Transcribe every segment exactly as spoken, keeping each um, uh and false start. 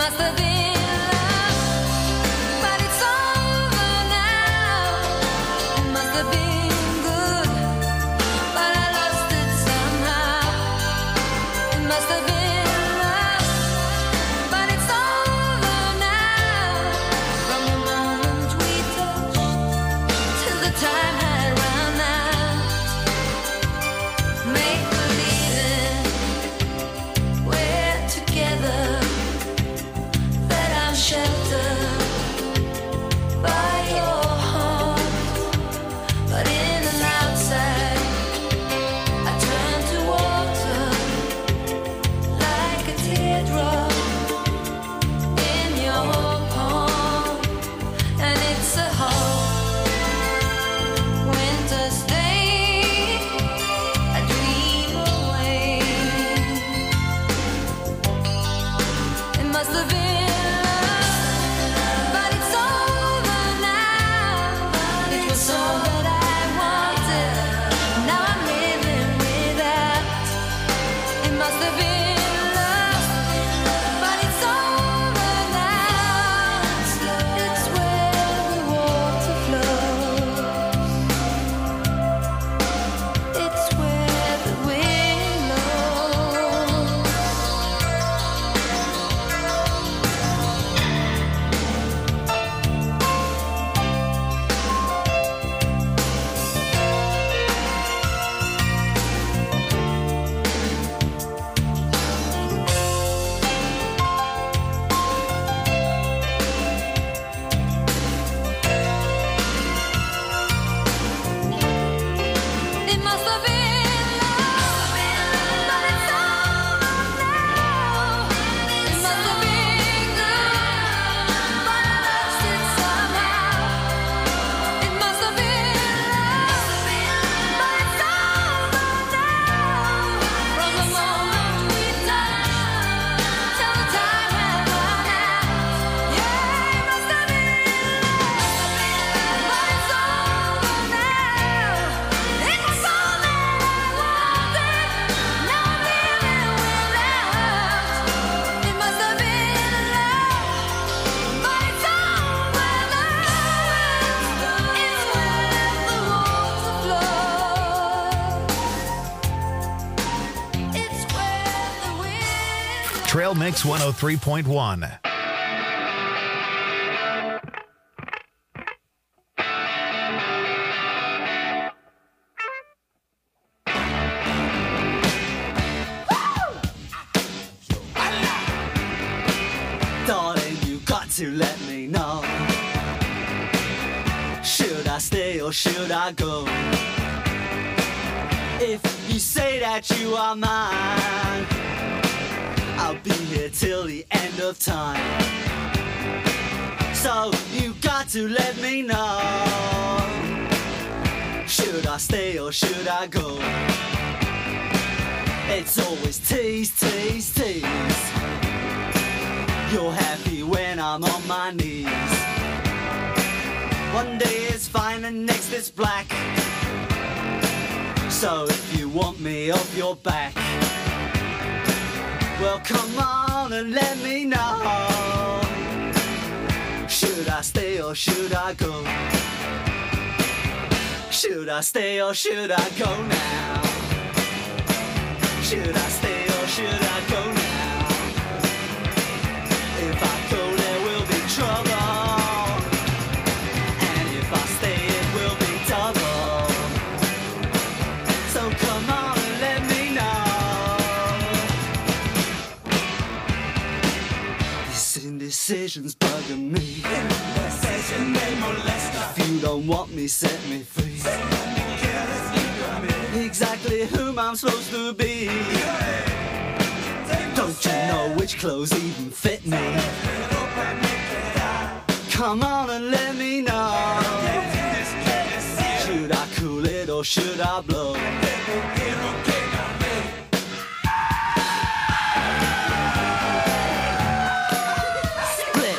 must have been love, but it's over now. It must have been good, but I lost it somehow. It must have been love, but it's over now. From the moment we touched till the time had run out. Make believing we're together, that I'm sheltered by your heart. But in and outside, I turn to water like a teardrop in your palm. And it's a hot winter's day, I dream away. It must have been love, but it's over now. It was all that I wanted, now I'm living without. It must have been love, but it's over now. It's where the water flows, it's where the wind blows. It must have been love, but it's over now. It must have been good, but I lost it somehow. It must have been love, but it's over now. From the moment we touched till the time had run out. Yeah, it must have been love, but it's over now. It was all that I wanted, now I'm living without. It must have been love, but it's over now. It's where the water flows, it's where the wind. Trail Mix one oh three point one. Darling, you got to let me know. Should I stay or should I go? If you say that you are mine, I'll be here till the end of time. So you got to let me know. Should I stay or should I go? It's always tease, tease, tease. You're happy when I'm on my knees. One day it's fine and next it's black. So if you want me off your back, well come on and let me know. Should I stay or should I go? Should I stay or should I go now? Should I stay or should I go now? If I go there will be trouble, and if I stay it will be double. So come on and let me know. This indecision's bugging me. If you don't want me, set me free. Exactly whom I'm supposed to be. Don't you know which clothes even fit me? Come on and let me know. Should I cool it or should I blow? Split.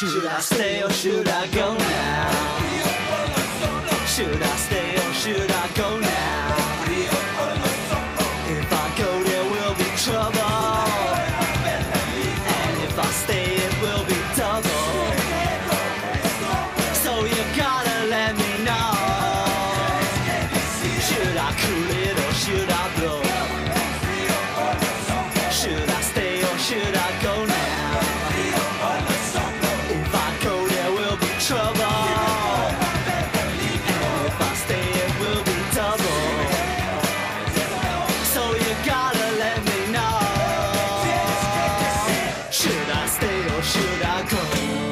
Should I stay or should I go now? Should I stay or should I go now? If I go there will be trouble, and if I stay it will be double. So you gotta let me know. Should I cool it or should I blow? Should I stay or should I go now? If I go there will be trouble, and if I stay it will be double. So you gotta let me know. Should I stay or should I go?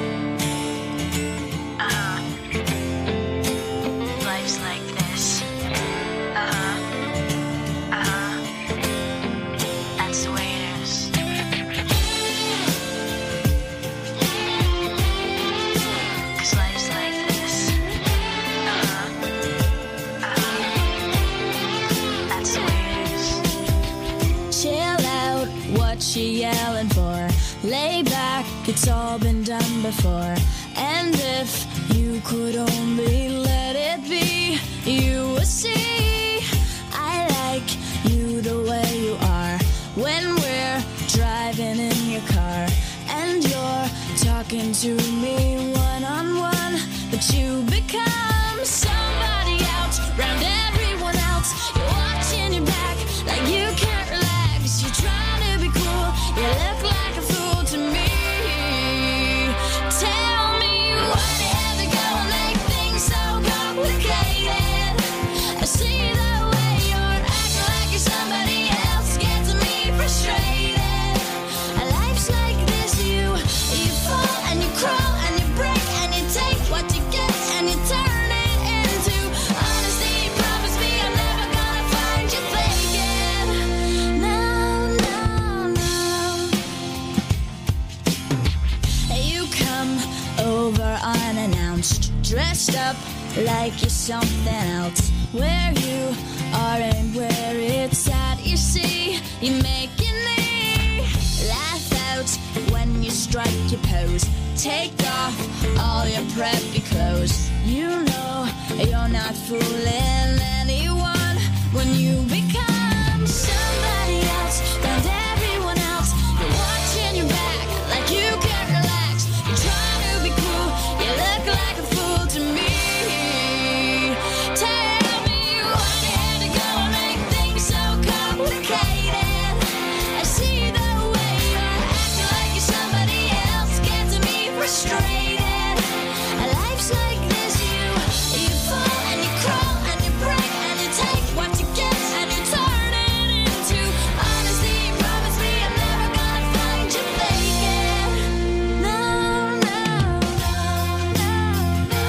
Uh-huh. Life's like this. Uh-huh. Uh-huh. That's the way it is. 'Cause life's like this. Uh-huh. Uh-huh. That's the way it is. Chill out, what you yelling for? Lay back, it's all been done before. And if you could only let it be, you would see I like you the way you are. When we're driving in your car and you're talking to me one on one, but you become somebody else round everyone else. You're watching your back like you can't relax. You're trying to be cool, you look like a fool to me. Tell me what you have to go and make things so complicated. I see the way you're acting like you're somebody else, gets me frustrated. Life's like this, you you fall and you crawl and you break and you take what you get and you turn it into honesty. Promise me I'm never gonna find you faking. No, no, no. You come over unannounced, dressed up like you're something else. Where you are and where it's at, you see, you make me laugh out when you strike your pose. Take off all your preppy clothes. You know you're not fooling anyone when you become somebody else round everyone else. You're watching your back like you can't relax. You're trying to be cool, you look like a fool to me. Tell me why you had to go and make things so complicated. I see the way you're acting like you're somebody else, gets me frustrated. Life's like this, you you fall and you crawl and you break and you take what you get and you turn it into honesty. Promise me I'm never gonna find you faking. No, no, no, no, no,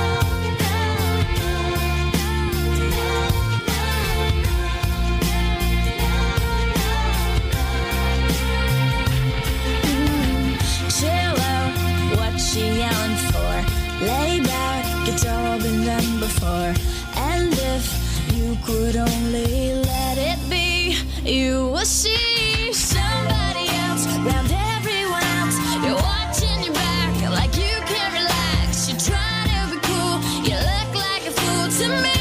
chill out, what you yelling for? Lay back, it's all been done before. And if you could only let it be, you will see somebody else round everyone else. You're watching your back like you can't relax. You're trying to be cool, you look like a fool to me.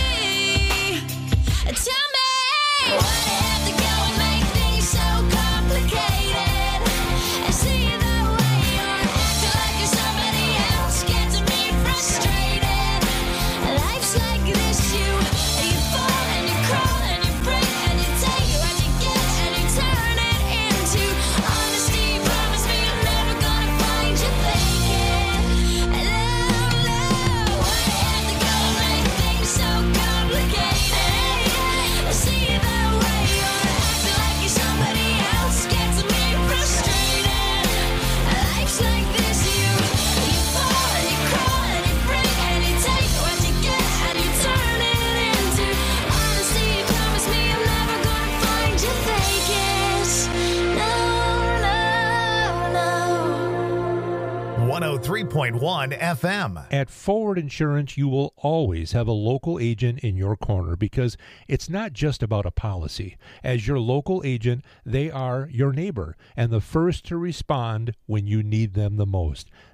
Tell me why you have to go and make things so complicated. I see the way you're acting like you're somebody else, gets me frustrated. Life's like this, you you fall and you crawl and you break and you take what you get and you turn it into honesty. Promise me I'm never gonna find you faking. No, no, why you have to go and make things so complicated? I see the way you're acting like you're somebody else, gets me frustrated. Life's like this, you you fall and you crawl and you break and you take what you get and you turn it into honesty. Promise me I'm never gonna find you faking. No, no, no. one oh three point one F M. At Forward Insurance, you will always have a local agent in your corner because it's not just about a policy. As your local agent, they are your neighbor and the first to respond when you need them the most.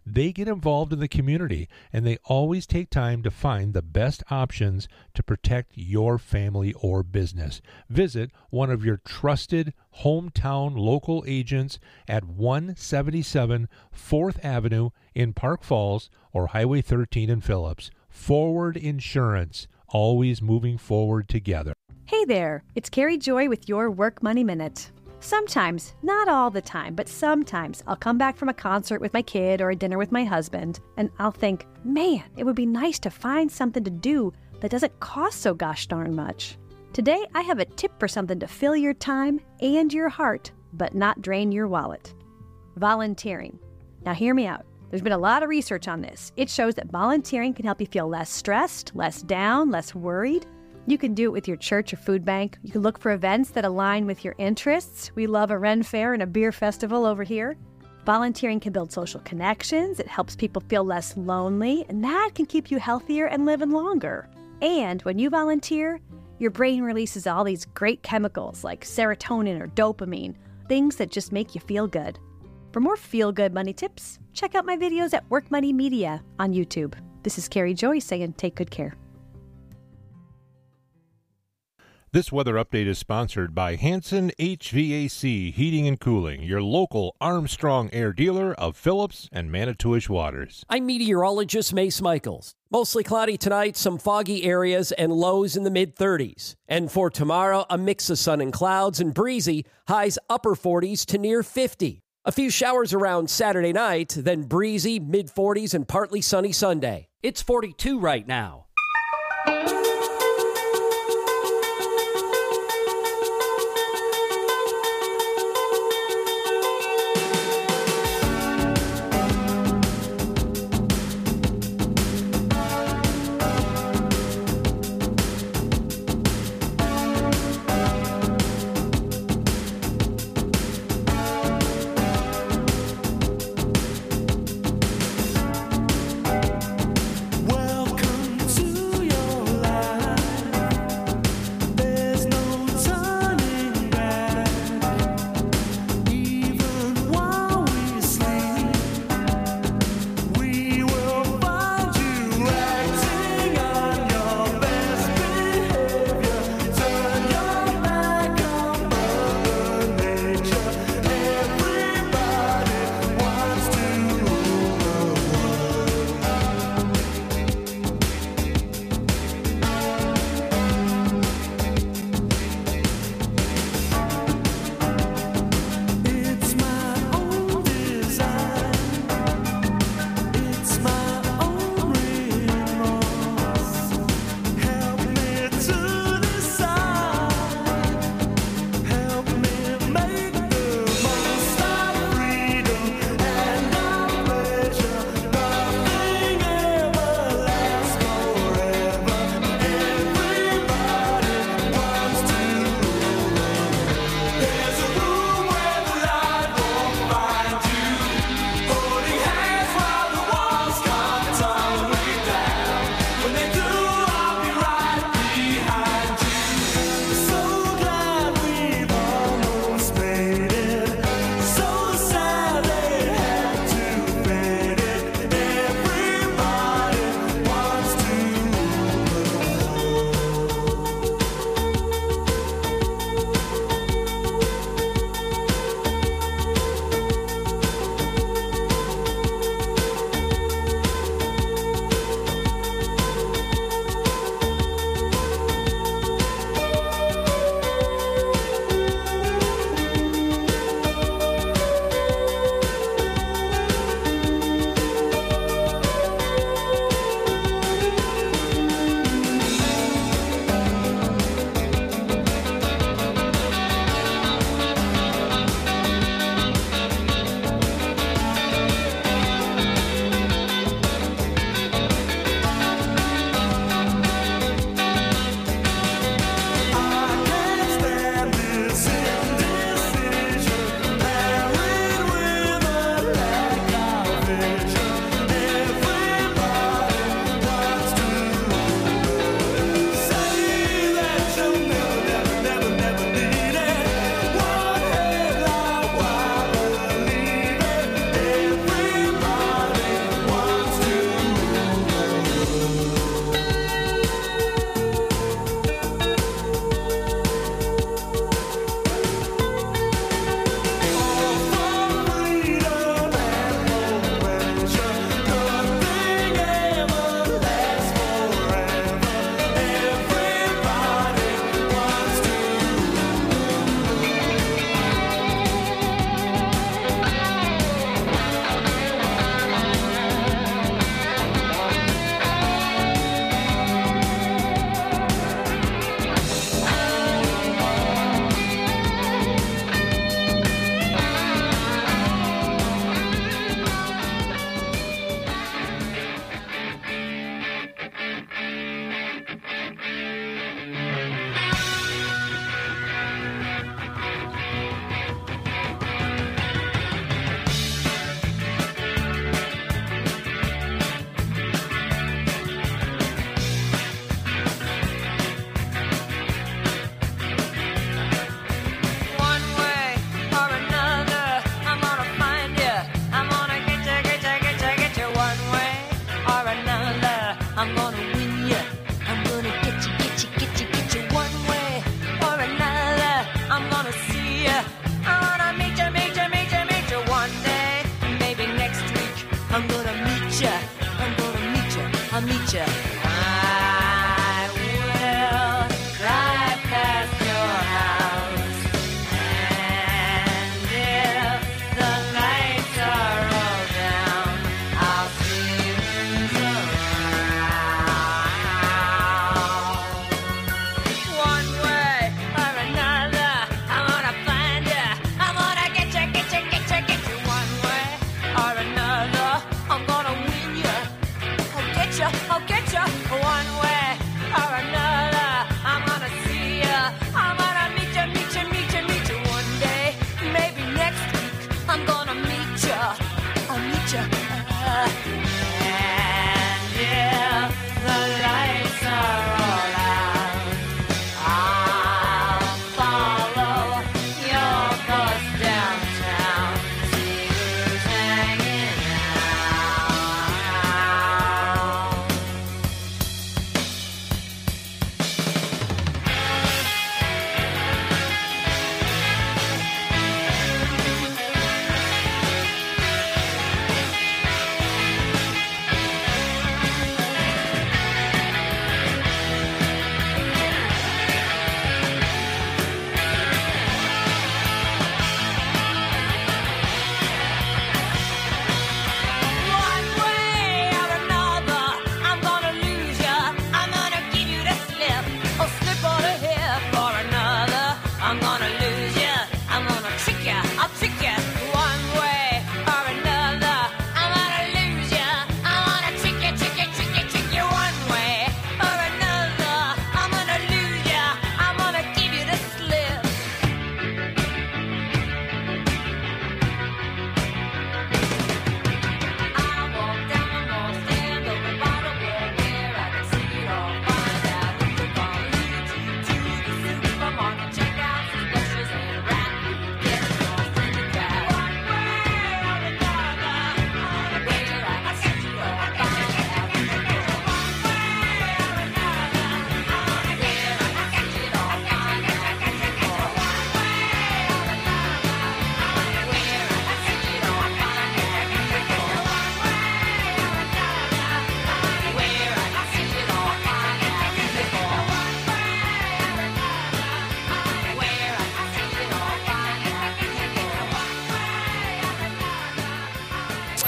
They get involved in the community, and they always take time to find the best options to protect your family or business. Visit one of your trusted hometown local agents at one seventy-seven fourth Avenue in Park Falls or Highway thirteen in Phillips. Forward Insurance, always moving forward together. Hey there, it's Carrie Joy with your Work Money Minute. Sometimes, not all the time, but sometimes I'll come back from a concert with my kid or a dinner with my husband, and I'll think, man, it would be nice to find something to do that doesn't cost so gosh darn much. Today, I have a tip for something to fill your time and your heart, but not drain your wallet. Volunteering. Now hear me out. There's been a lot of research on this. It shows that volunteering can help you feel less stressed, less down, less worried. You can do it with your church or food bank. You can look for events that align with your interests. We love a Ren Fair and a beer festival over here. Volunteering can build social connections. It helps people feel less lonely, and that can keep you healthier and living longer. And when you volunteer, your brain releases all these great chemicals like serotonin or dopamine, things that just make you feel good. For more feel-good money tips, check out my videos at Work Money Media on YouTube. This is Carrie Joy saying take good care. This weather update is sponsored by Hanson H V A C Heating and Cooling, your local Armstrong Air dealer of Phillips and Manitowish Waters. I'm meteorologist Mace Michaels. Mostly cloudy tonight, some foggy areas, and lows in the mid-thirties. And for tomorrow, a mix of sun and clouds and breezy, highs upper forties to near fifty. A few showers around Saturday night, then breezy, mid-forties, and partly sunny Sunday. It's forty-two right now. Welcome to your life.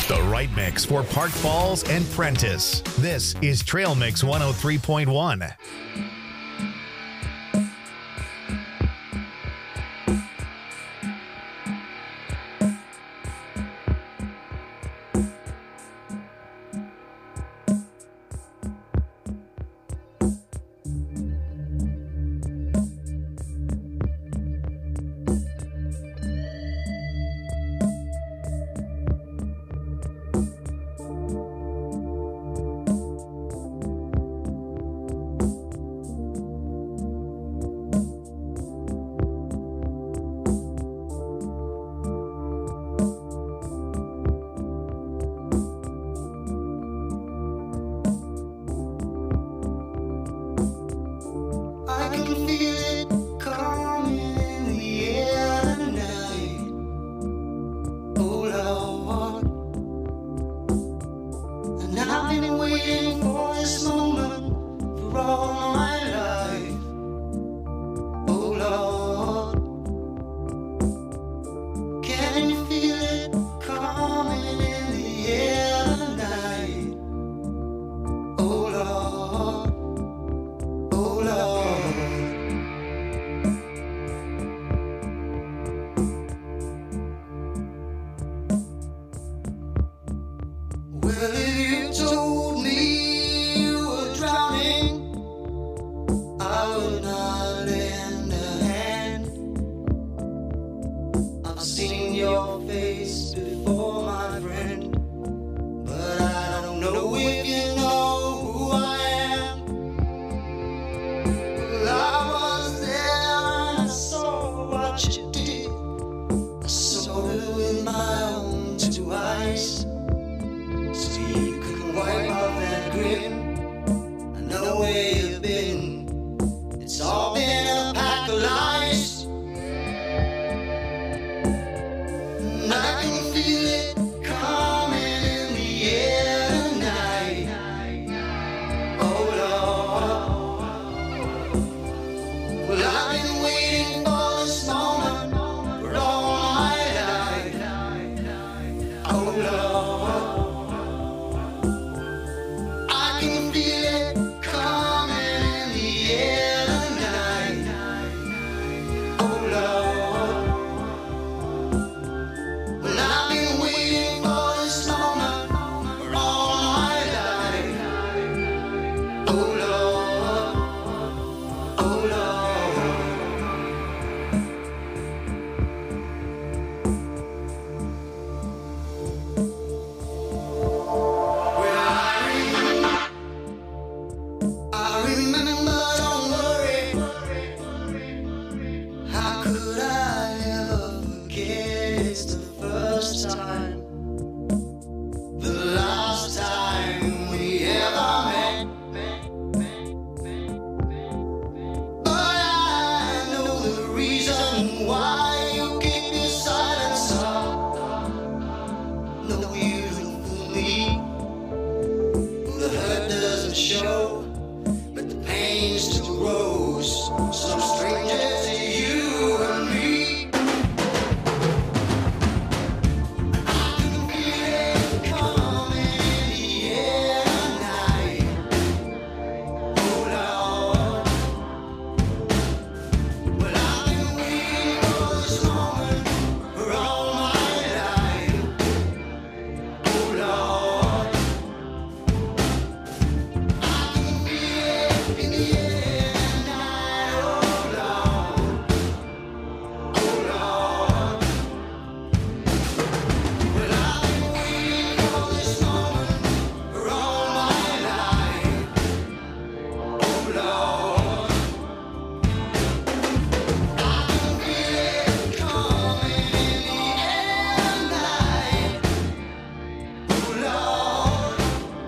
The right mix for Park Falls and Prentice. This is Trail Mix one oh three point one. I can feel it coming in the air tonight. Oh Lord, and I've been waiting for this moment for all my life. Oh Lord, can you feel it coming in the air tonight? Oh Lord. Oh Lord, well, if you told me you were drowning, I would not lend a hand. I've seen your face before, my friend, but I don't know if you know who I am. I was there and I saw what you did. I saw it with my own two eyes. So you could wipe off that grin. I know where you've been. It's all been a pack of lies. And I can feel it coming in the air tonight. Oh Lord. Well, I've been waiting for this moment for all my life. Oh Lord, I can feel it coming in the air tonight. Oh Lord, well, I've been waiting for this moment for all my life. Oh Lord, oh Lord. I remember, don't worry. How could I ever forget? It's the first time, the last time we ever met. But I know the reason why you keep your silence up. No, you don't fool me. The hurt doesn't show, but the pain still grows. Some stranger to you and me. I can feel it coming in the air tonight. Oh Lord, well, I've been waiting for this moment for all my life. Oh Lord, I can feel it in the air tonight. Oh Lord, oh Lord, well, I've been waiting for this moment for all my life. Oh Lord, I can feel it coming in the air tonight. Oh Lord,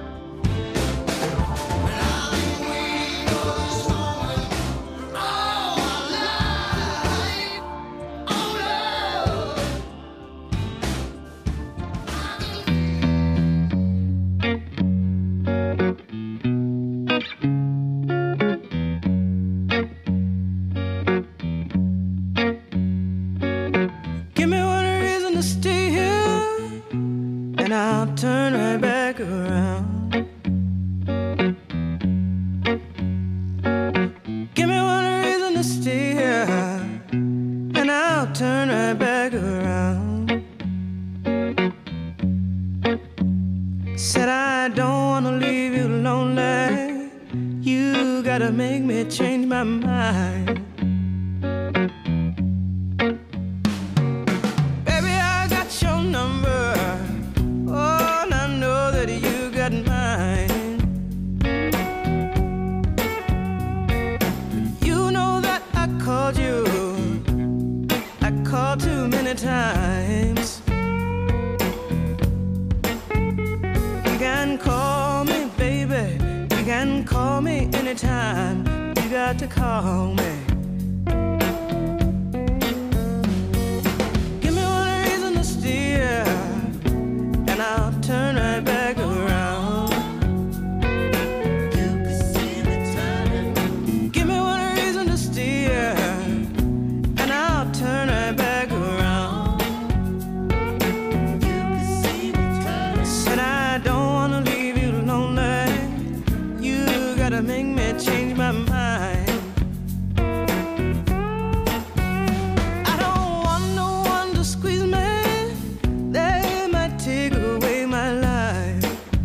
well, I've been waiting for this moment for all my life. Oh Lord. Give me one reason to stay here, and and I'll turn right back around. Give me one reason to stay here, and I'll turn right back around. Said I don't wanna leave you lonely. You gotta make me change my mind. Baby, I got your number. Oh, and I know that you got mine. You know that I called you. I called too many times. You can call me, baby. You can call me anytime. You got to call me. Give me one reason to steer, and I'll turn right back around. You can see me turning. Give me one reason to steer, and I'll turn right back around. You can see me turning. Said I don't wanna leave you lonely. You gotta make me change my mind. I don't want no one to squeeze me. They might take away my life.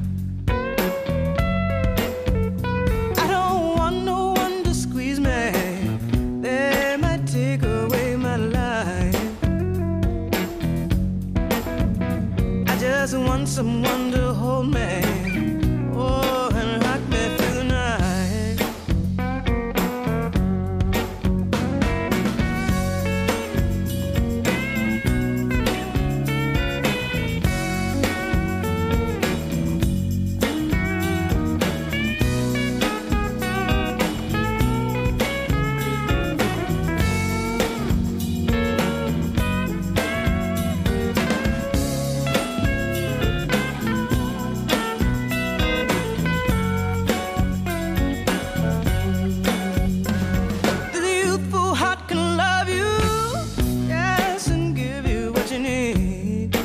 I don't want no one to squeeze me. They might take away my life. I just want someone to hold me. Oh, and rock me through the night. The youthful heart can love you, yes, and give you what you need.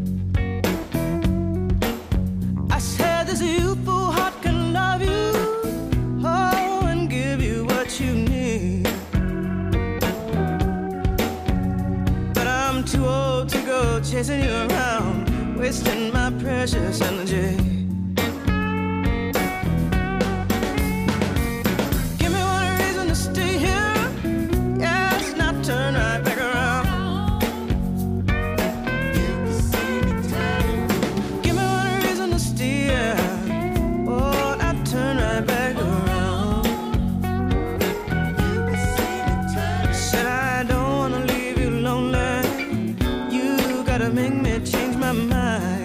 I said this youthful heart can love you, oh, and give you what you need. But I'm too old to go chasing you around, wasting my precious energy. Give me one reason to stay here, yes, and I'll turn right back around. You can see me turning. Give me one reason to stay here, oh, and I'll turn right back around. You can see me turning. Said I don't wanna leave you lonely. You gotta make me change my mind.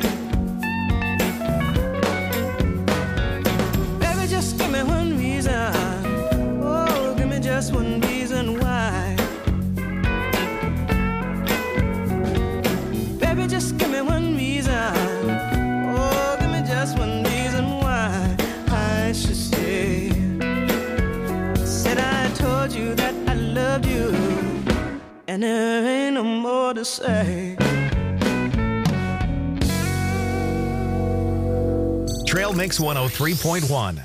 Baby, just give me one reason. Oh, give me just one reason why. Baby, just give me one reason. Oh, give me just one reason why I should stay. Said I told you that I loved you, and there ain't no more to say. Trail Mix one oh three point one.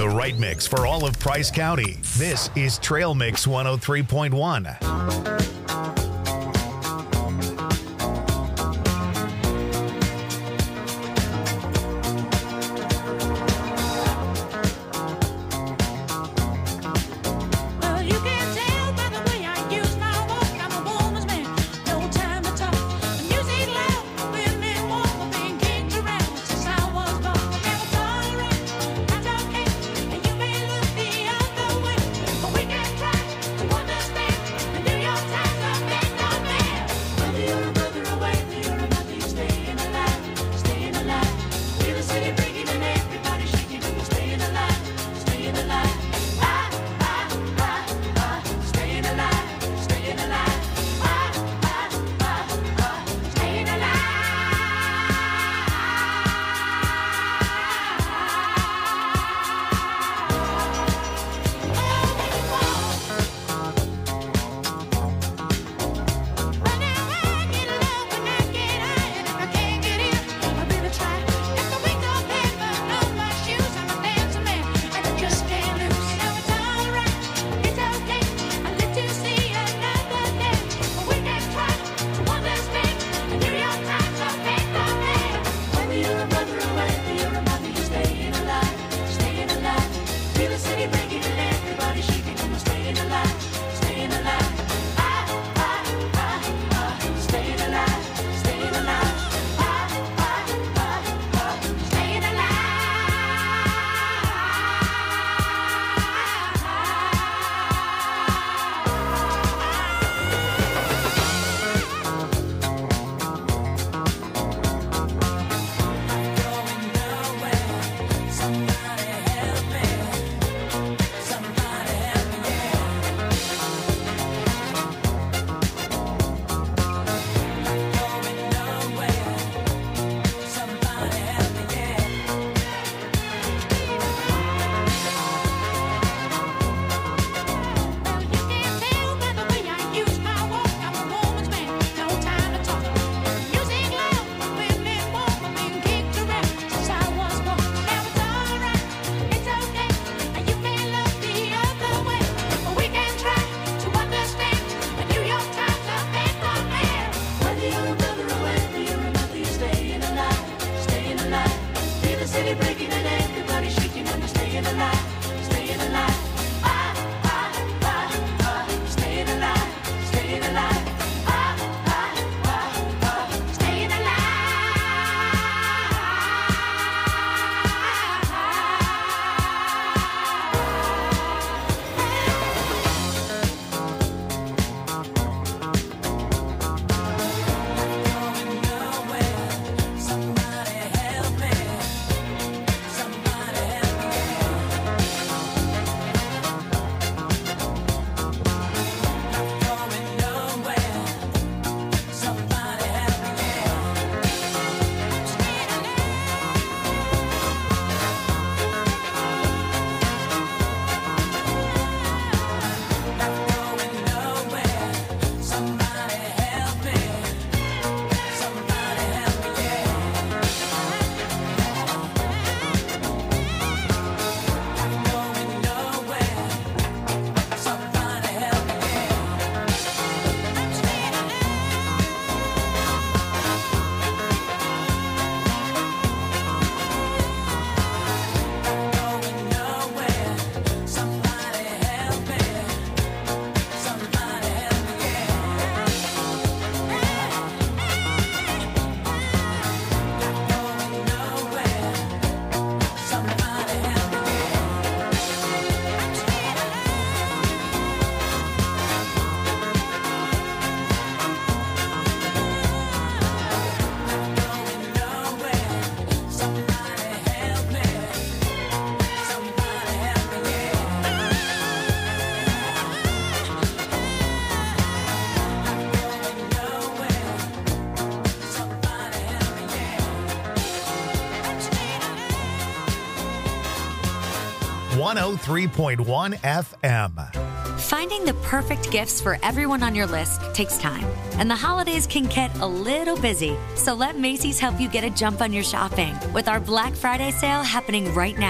the right mix for all of Price County. This is Trail Mix one oh three point one. Well, you can tell by the way I use my walk. I'm a woman's man, no time to talk. Music loud, women walk, being kicked around since I was born. Now it's alright, that's okay, and you may look the other way, but we can try to understand the New York Times are based on man. Whether you're a brother or whether you're a mother, you're staying alive, staying alive. Feel the city breaking and everybody shaking, and you're staying alive, staying alive. Ah, ah, ah, ah, staying alive, staying alive. Ah, ah, ah, ah, staying Feel the city breaking and everybody shaking, and we're staying alive, staying alive. Ah, ah, ah, ah, staying alive, staying alive. Ah, ah, ah, ah, staying Well, you can tell by the way I use my walk. I'm a woman's man, no time to talk. Music loud, women walk, I'm being kicked around since I was born. Now it's alright, it's okay, and you may look the other way, but we can try to understand the New York Times are based on man. Whether you're a brother or whether you're a mother, you're staying alive, staying alive. Feel the city breaking and everybody shaking, and we're staying alive, staying alive. Ah, ah, ah, ah, staying alive, staying alive. Ah, ah, ah, ah, staying one oh three point one F M. Finding the perfect gifts for everyone on your list takes time, and the holidays can get a little busy. So let Macy's help you get a jump on your shopping with our Black Friday sale happening right now.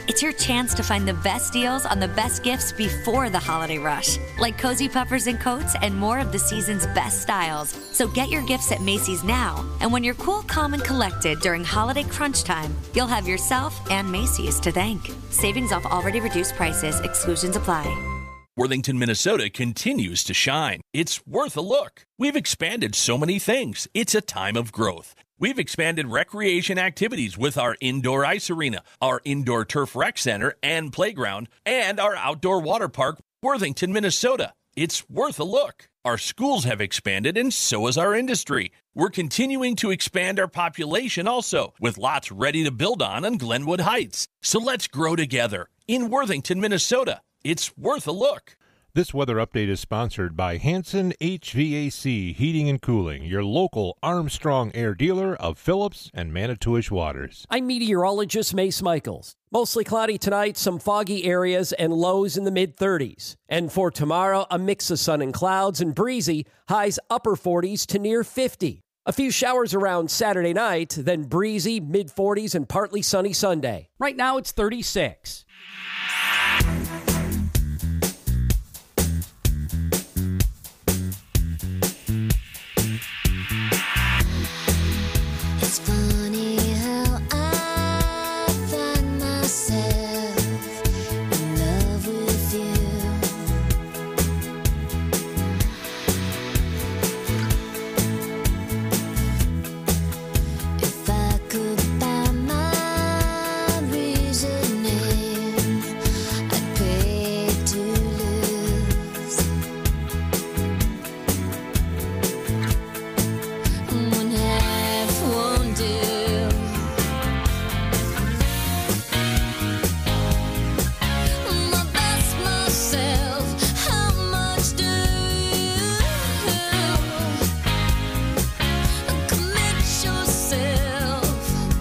It's your chance to find the best deals on the best gifts before the holiday rush, like cozy puffers and coats and more of the season's best styles. So get your gifts at Macy's now, and when you're cool, calm, and collected during holiday crunch time, you'll have yourself and Macy's to thank. Savings off already reduced prices. Exclusions apply. Worthington, Minnesota continues to shine. It's worth a look. We've expanded so many things. It's a time of growth. We've expanded recreation activities with our indoor ice arena, our indoor turf rec center and playground, and our outdoor water park, Worthington, Minnesota. It's worth a look. Our schools have expanded, and so has our industry. We're continuing to expand our population also, with lots ready to build on on Glenwood Heights. So let's grow together in Worthington, Minnesota. It's worth a look. This weather update is sponsored by Hanson H V A C Heating and Cooling, your local Armstrong Air dealer of Phillips and Manitowish Waters. I'm meteorologist Mace Michaels. Mostly cloudy tonight, some foggy areas, and lows in the mid thirties. And for tomorrow, a mix of sun and clouds and breezy, highs upper forties to near fifty. A few showers around Saturday night, then breezy, mid forties, and partly sunny Sunday. Right now, it's thirty-six. It's funny how I find myself in love with you. If I could buy my reasoning, I'd pay to lose. One half won't do. My best myself, how much do you commit yourself?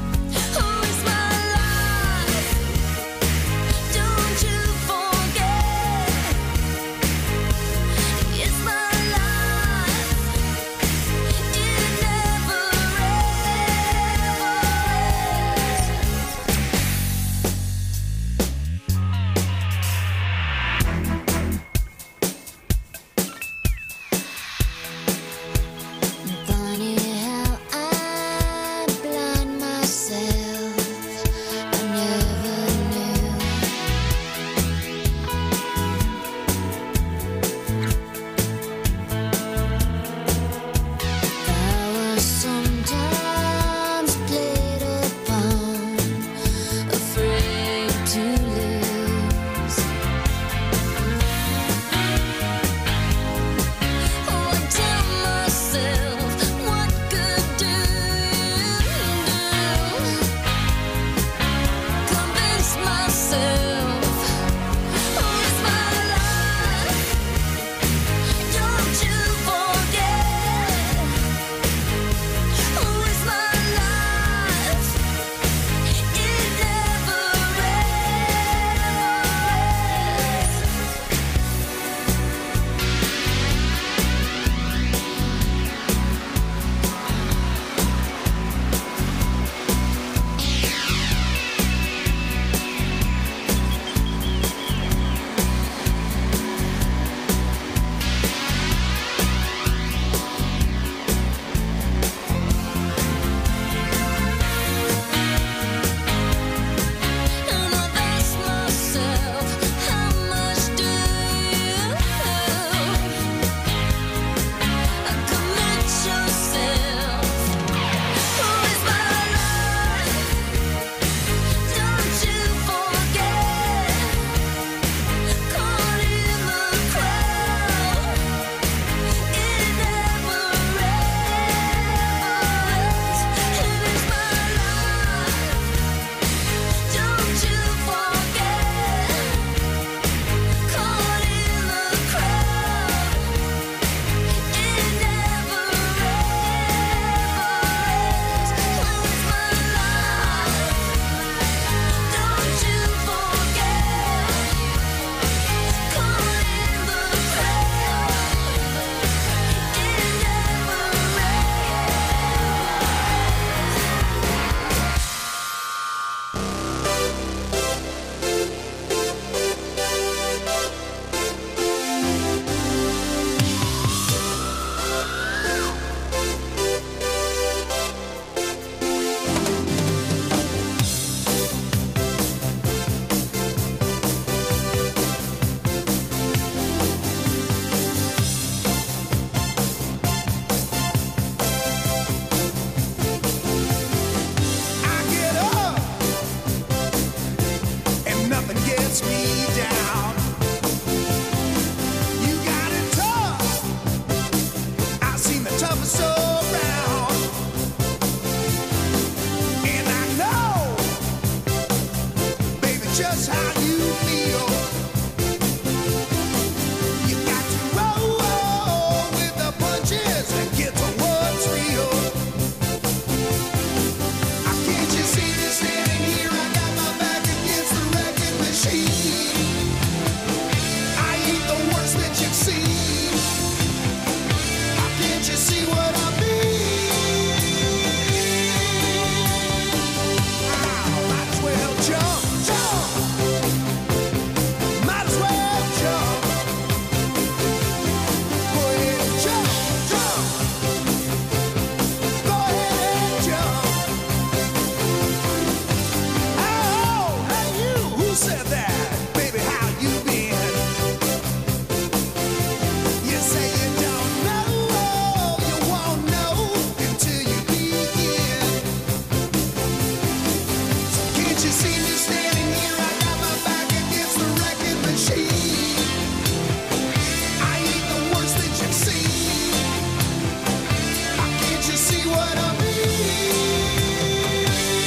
Can't you see me standing here? I got my back against the wrecking machine. I ain't the worst that you've seen. Can't you see what I mean?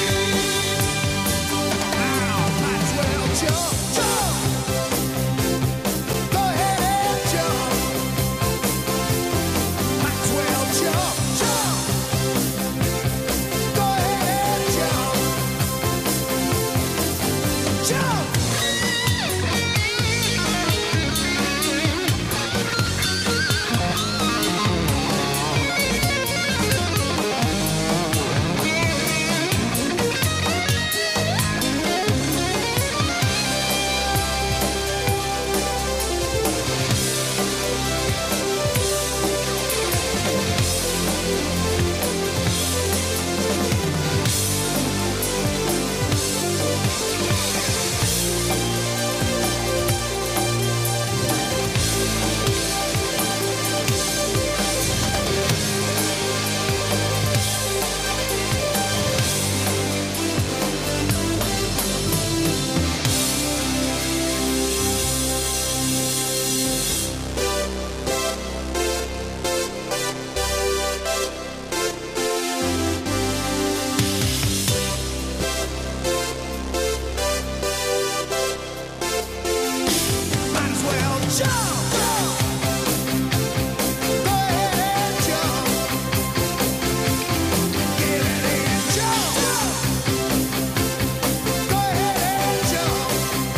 Now, might as well jump, jump. Go ahead and jump. Might as well jump, jump. Go ahead and jump. Jump. Might as well jump, jump. Go ahead and jump. Get it and jump, jump. Go ahead and jump.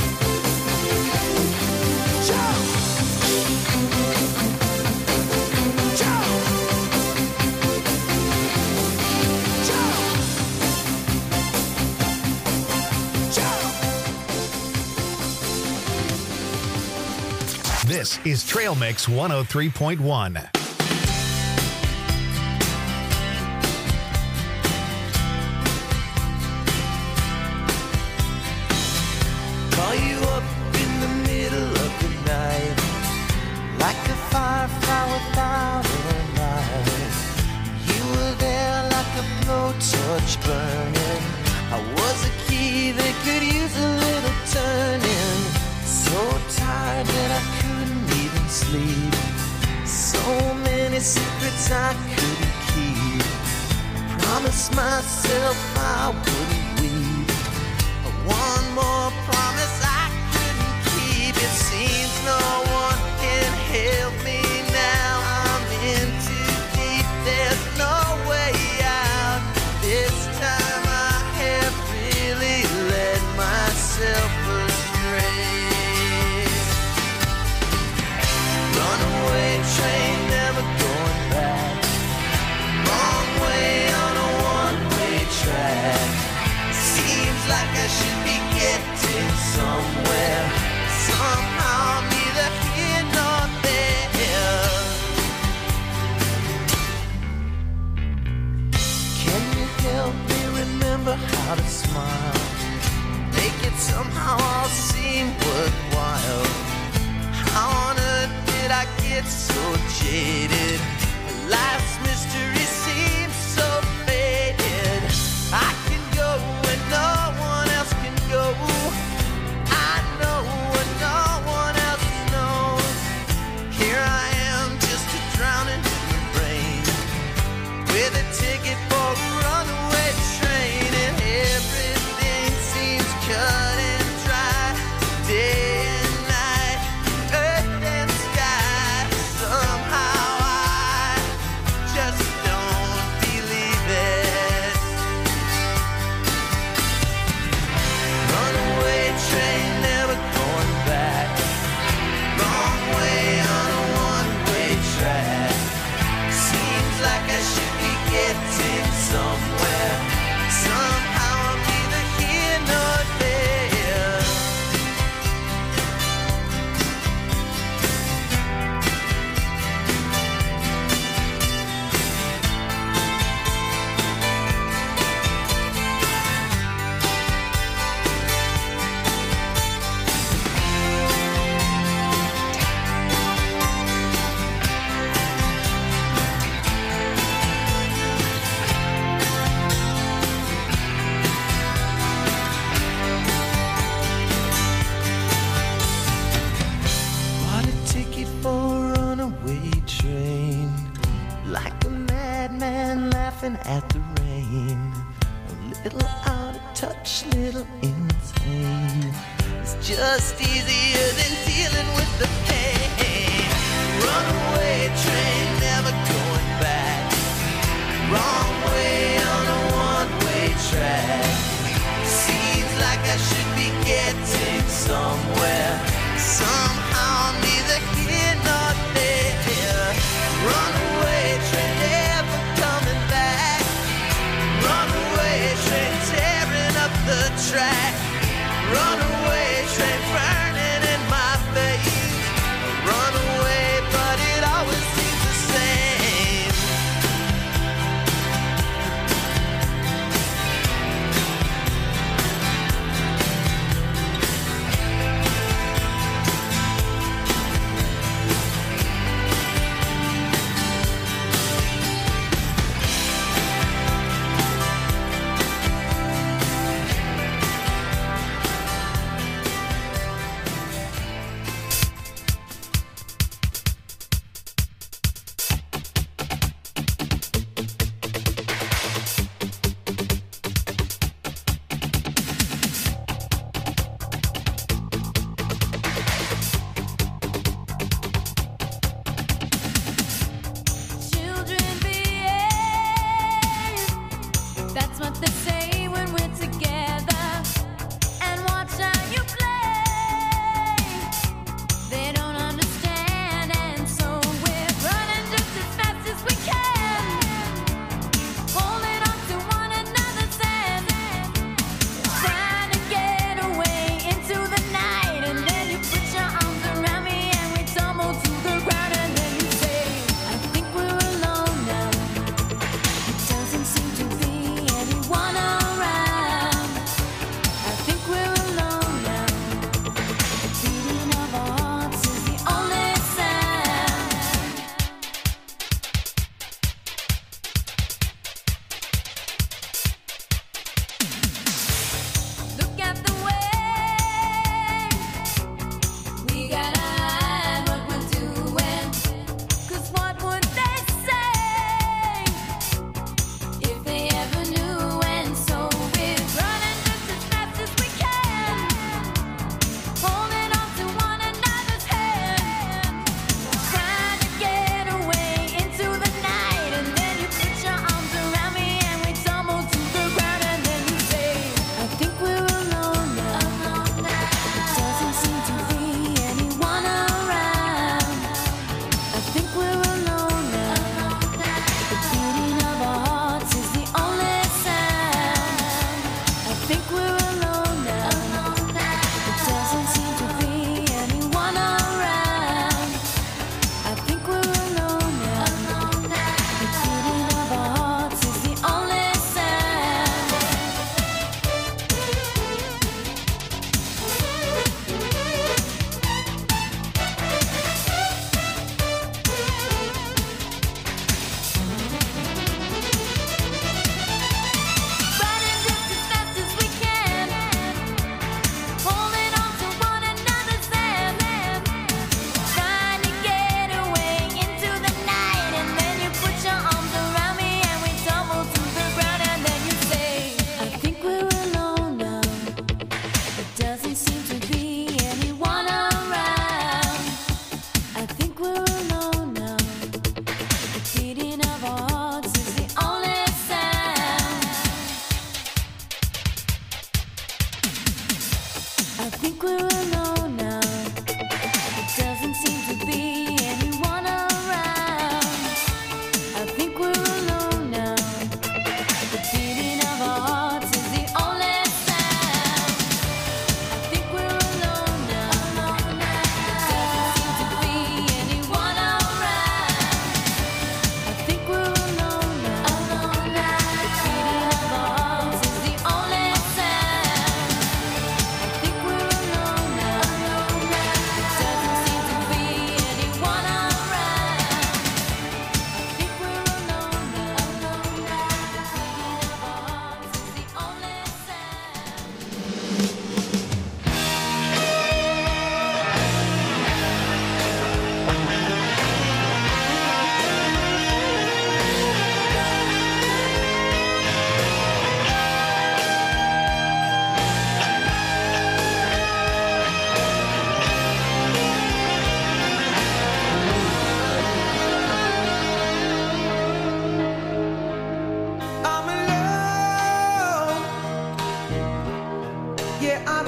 Jump. Jump. Jump. Jump. This is Trail Mix one oh three point one. Call you up in the middle of the night, like a firefly without a light. You were there like a blowtorch burning. I was a key that could use a little turning. So tired that I couldn't even sleep. So many secrets I couldn't keep. Promised myself I wouldn't weep. But one more promise I couldn't keep. It seems no one can help me now. I'm in too deep. There's no way out. This time I have really led myself astray. Runaway train, never going back. Wrong way on a one-way track. Seems like I should be getting somewhere. Somehow I'm neither here nor there. Can you help me remember how to smile? Make it somehow all seem worthwhile. How on earth did I get so jaded? Life's mystery seems so faded. I can go where no one else can go. I know what no one else knows. Here I am, just a drowning human brain, with a ticket for a runaway train, and everything seems cut and dry. Day and night, earth and sky. Somehow I just don't little out of touch, little insane. It's just easier than dealing with the pain. Runaway train, never going back. Wrong way on a one-way track. Seems like I should be getting somewhere. Somehow neither here nor there. Runaway train, never coming back. Runaway train, tearing up the track. Runaway train, burning in my face. Runaway, but it always seems the same. Yeah, I